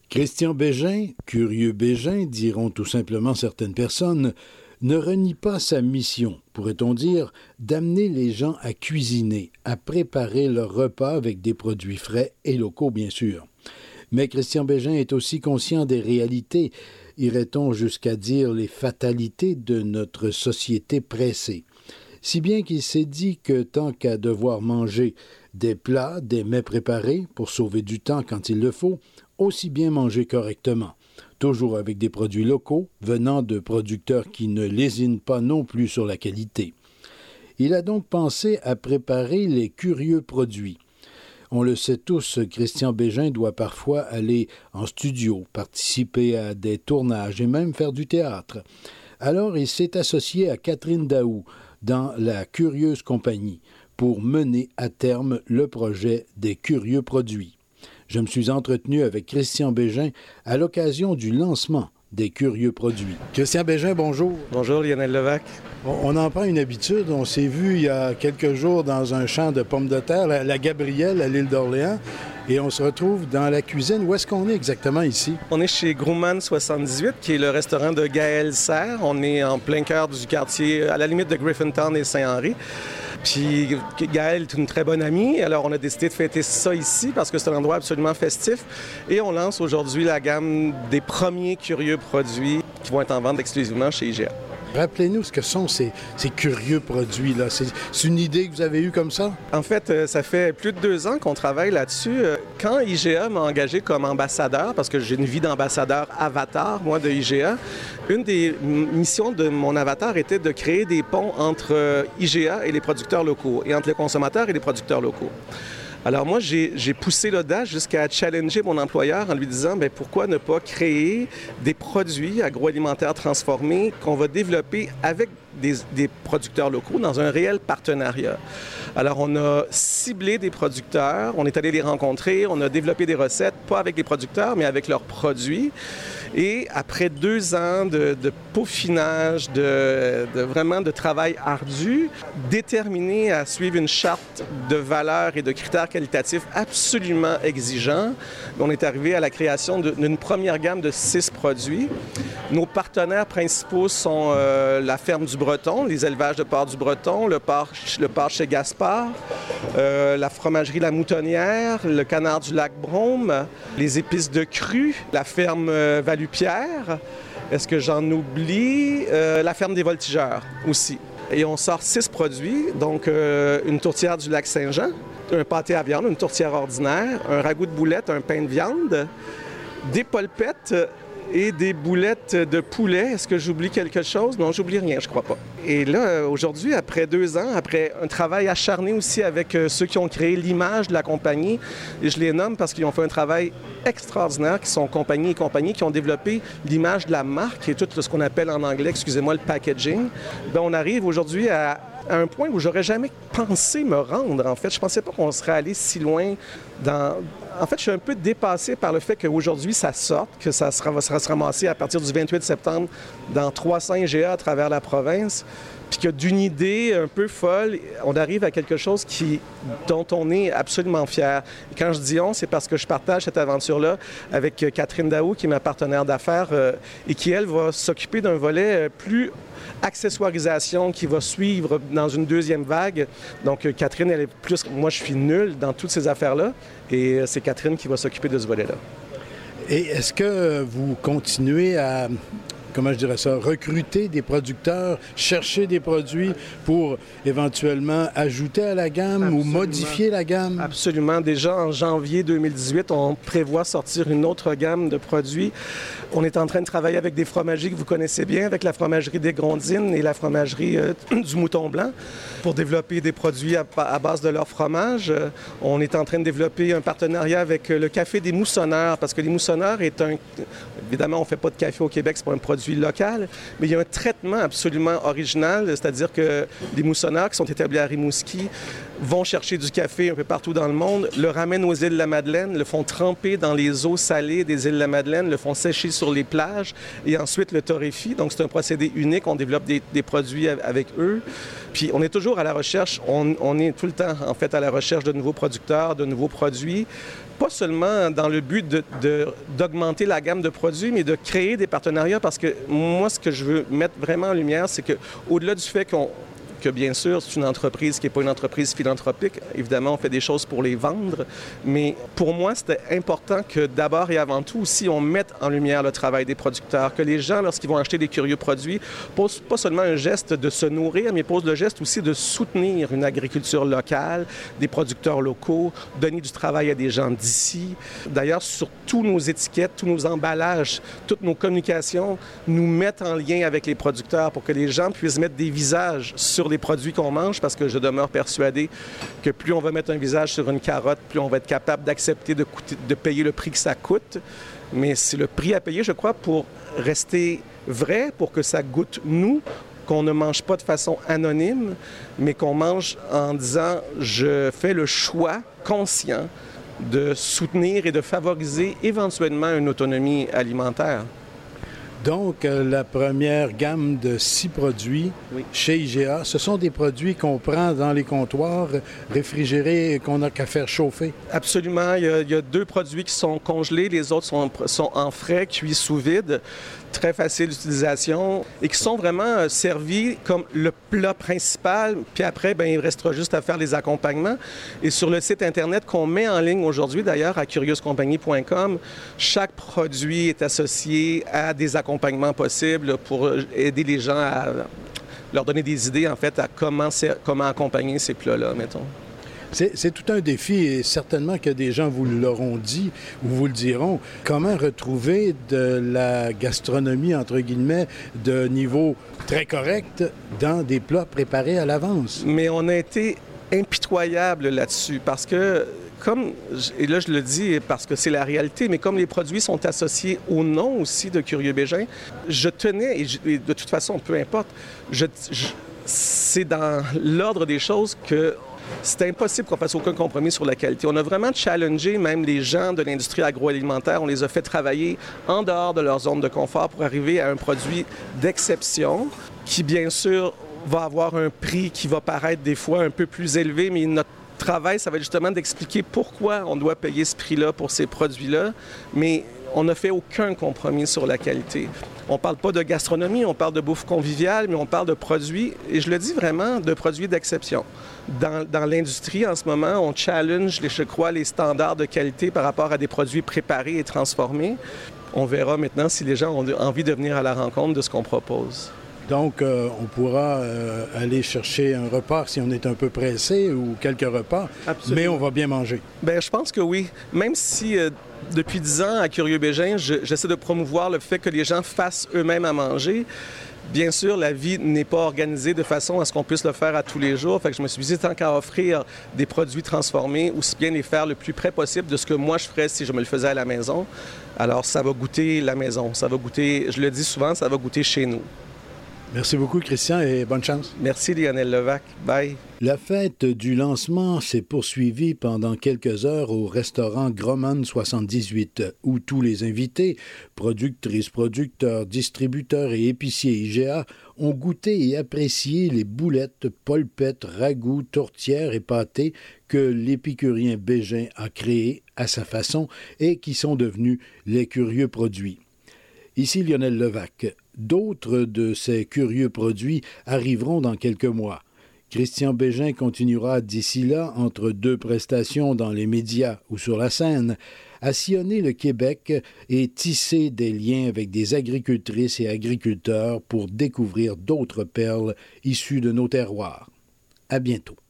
Christian Bégin, curieux Bégin, diront tout simplement certaines personnes, ne renie pas sa mission, pourrait-on dire, d'amener les gens à cuisiner, à préparer leur repas avec des produits frais et locaux, bien sûr. Mais Christian Bégin est aussi conscient des réalités, irait-on jusqu'à dire les fatalités de notre société pressée. Si bien qu'il s'est dit que tant qu'à devoir manger des plats, des mets préparés, pour sauver du temps quand il le faut, aussi bien manger correctement. Toujours avec des produits locaux, venant de producteurs qui ne lésinent pas non plus sur la qualité. Il a donc pensé à préparer les curieux produits. On le sait tous, Christian Bégin doit parfois aller en studio, participer à des tournages et même faire du théâtre. Alors il s'est associé à Catherine Daou dans la Curieuse Compagnie pour mener à terme le projet des curieux produits. Je me suis entretenu avec Christian Bégin à l'occasion du lancement des curieux produits. Christian Bégin, bonjour. Bonjour, Lionel Levac. On en prend une habitude. On s'est vu il y a quelques jours dans un champ de pommes de terre, la Gabrielle, à l'île d'Orléans, et on se retrouve dans la cuisine. Où est-ce qu'on est exactement ici? On est chez Grumman 78, qui est le restaurant de Gaël Serre. On est en plein cœur du quartier, à la limite de Griffintown et Saint-Henri. Puis Gaël est une très bonne amie, alors on a décidé de fêter ça ici parce que c'est un endroit absolument festif. Et on lance aujourd'hui la gamme des premiers curieux produits qui vont être en vente exclusivement chez IGA. Rappelez-nous ce que sont ces curieux produits-là. C'est une idée que vous avez eue comme ça? En fait, ça fait plus de 2 ans qu'on travaille là-dessus. Quand IGA m'a engagé comme ambassadeur, parce que j'ai une vie d'ambassadeur avatar, moi, de IGA, une des missions de mon avatar était de créer des ponts entre IGA et les producteurs locaux, et entre les consommateurs et les producteurs locaux. Alors moi, j'ai poussé l'audace jusqu'à challenger mon employeur en lui disant pourquoi ne pas créer des produits agroalimentaires transformés qu'on va développer avec des producteurs locaux dans un réel partenariat. Alors, on a ciblé des producteurs, on est allé les rencontrer, on a développé des recettes, pas avec les producteurs, mais avec leurs produits. Et après 2 ans de peaufinage, vraiment de travail ardu, déterminé à suivre une charte de valeurs et de critères qualitatifs absolument exigeants, on est arrivé à la création d'une première gamme de 6 produits. Nos partenaires principaux sont la ferme du Breton, les élevages de porc du Breton, le porc chez Gaspard, la fromagerie La Moutonnière, le canard du lac Brome, les épices de cru, la ferme Valupierre. Est-ce que j'en oublie? La ferme des Voltigeurs aussi. Et on sort 6 produits, donc une tourtière du lac Saint-Jean, un pâté à viande, une tourtière ordinaire, un ragoût de boulettes, un pain de viande, des polpettes et des boulettes de poulet. Est-ce que j'oublie quelque chose? Non, j'oublie rien, je crois pas. Et là, aujourd'hui, après 2 ans, après un travail acharné aussi avec ceux qui ont créé l'image de la compagnie, et je les nomme parce qu'ils ont fait un travail extraordinaire, qui sont compagnie et compagnie, qui ont développé l'image de la marque et tout ce qu'on appelle en anglais, excusez-moi, le packaging. On arrive aujourd'hui à un point où j'aurais jamais pensé me rendre, en fait. Je pensais pas qu'on serait allé si loin dans... En fait, je suis un peu dépassé par le fait qu'aujourd'hui, ça sorte, que ça va se ramasser à partir du 28 septembre dans 300 IGA à travers la province, puis que d'une idée un peu folle, on arrive à quelque chose dont on est absolument fier. Et quand je dis on, c'est parce que je partage cette aventure-là avec Catherine Daou, qui est ma partenaire d'affaires, et qui, elle, va s'occuper d'un volet plus accessoirisation qui va suivre dans une 2e vague. Donc, Catherine, elle est plus... Moi, je suis nul dans toutes ces affaires-là, et c'est Catherine qui va s'occuper de ce volet-là. Et est-ce que vous continuez à... comment je dirais ça, recruter des producteurs, chercher des produits pour éventuellement ajouter à la gamme Absolument. Ou modifier la gamme? Absolument. Déjà en janvier 2018, on prévoit sortir une autre gamme de produits. On est en train de travailler avec des fromageries que vous connaissez bien, avec la fromagerie des Grondines et la fromagerie du Mouton Blanc, pour développer des produits à base de leur fromage. On est en train de développer un partenariat avec le Café des Moussonneurs, parce que les Moussonneurs est un... Évidemment, on ne fait pas de café au Québec, c'est pas un produit local, mais il y a un traitement absolument original, c'est-à-dire que les moussonneurs qui sont établis à Rimouski vont chercher du café un peu partout dans le monde, le ramènent aux îles de la Madeleine, le font tremper dans les eaux salées des îles de la Madeleine, le font sécher sur les plages et ensuite le torréfient. Donc, c'est un procédé unique. On développe des produits avec eux. Puis, on est toujours à la recherche. On est tout le temps, en fait, à la recherche de nouveaux producteurs, de nouveaux produits. Pas seulement dans le but d'augmenter la gamme de produits, mais de créer des partenariats parce que moi, ce que je veux mettre vraiment en lumière, c'est qu'au-delà du fait que bien sûr, c'est une entreprise qui n'est pas une entreprise philanthropique. Évidemment, on fait des choses pour les vendre. Mais pour moi, c'était important que d'abord et avant tout, aussi, on mette en lumière le travail des producteurs, que les gens, lorsqu'ils vont acheter des curieux produits, posent pas seulement un geste de se nourrir, mais posent le geste aussi de soutenir une agriculture locale, des producteurs locaux, donner du travail à des gens d'ici. D'ailleurs, sur tous nos étiquettes, tous nos emballages, toutes nos communications nous mettent en lien avec les producteurs pour que les gens puissent mettre des visages sur les produits qu'on mange, parce que je demeure persuadé que plus on va mettre un visage sur une carotte, plus on va être capable d'accepter de payer le prix que ça coûte. Mais c'est le prix à payer, je crois, pour rester vrai, pour que ça goûte nous, qu'on ne mange pas de façon anonyme, mais qu'on mange en disant « je fais le choix conscient de soutenir et de favoriser éventuellement une autonomie alimentaire ». Donc, la première gamme de 6 produits chez IGA, ce sont des produits qu'on prend dans les comptoirs réfrigérés et qu'on n'a qu'à faire chauffer? Absolument. Il y a 2 produits qui sont congelés, les autres sont en frais, cuits sous vide, très facile d'utilisation et qui sont vraiment servis comme le plat principal. Puis après, il restera juste à faire les accompagnements. Et sur le site Internet qu'on met en ligne aujourd'hui, d'ailleurs, à curiouscompagnie.com, chaque produit est associé à des accompagnements possibles pour aider les gens à leur donner des idées, en fait, à comment accompagner ces plats-là, mettons. C'est tout un défi et certainement que des gens vous l'auront dit ou vous le diront. Comment retrouver de la gastronomie, entre guillemets, de niveau très correct dans des plats préparés à l'avance? Mais on a été impitoyable là-dessus parce que et là je le dis parce que c'est la réalité, mais comme les produits sont associés au nom aussi de Curieux Bégin, je tenais, et de toute façon, peu importe, c'est dans l'ordre des choses que c'était impossible qu'on fasse aucun compromis sur la qualité. On a vraiment challengé même les gens de l'industrie agroalimentaire. On les a fait travailler en dehors de leur zone de confort pour arriver à un produit d'exception qui, bien sûr, va avoir un prix qui va paraître des fois un peu plus élevé, mais notre travail, ça va être justement d'expliquer pourquoi on doit payer ce prix-là pour ces produits-là, mais on n'a fait aucun compromis sur la qualité. On ne parle pas de gastronomie, on parle de bouffe conviviale, mais on parle de produits, et je le dis vraiment, de produits d'exception. Dans l'industrie, en ce moment, on challenge, je crois, les standards de qualité par rapport à des produits préparés et transformés. On verra maintenant si les gens ont envie de venir à la rencontre de ce qu'on propose. Donc, on pourra aller chercher un repas si on est un peu pressé ou quelques repas, Absolument. Mais on va bien manger. Bien, je pense que oui. Même si depuis 10 ans, à Curieux Bégin, j'essaie de promouvoir le fait que les gens fassent eux-mêmes à manger. Bien sûr, la vie n'est pas organisée de façon à ce qu'on puisse le faire à tous les jours. Fait que je me suis dit, tant qu'à offrir des produits transformés, aussi bien les faire le plus près possible de ce que moi je ferais si je me le faisais à la maison. Alors, ça va goûter la maison. Ça va goûter, je le dis souvent, ça va goûter chez nous. Merci beaucoup, Christian, et bonne chance. Merci, Lionel Levac. Bye. La fête du lancement s'est poursuivie pendant quelques heures au restaurant Grumman 78, où tous les invités, productrices, producteurs, distributeurs et épiciers IGA, ont goûté et apprécié les boulettes, polpettes, ragoûts, tourtières et pâtés que l'épicurien Bégin a créés à sa façon et qui sont devenus les curieux produits. Ici Lionel Levac. D'autres de ces curieux produits arriveront dans quelques mois. Christian Bégin continuera d'ici là, entre 2 prestations dans les médias ou sur la scène, à sillonner le Québec et tisser des liens avec des agricultrices et agriculteurs pour découvrir d'autres perles issues de nos terroirs. À bientôt.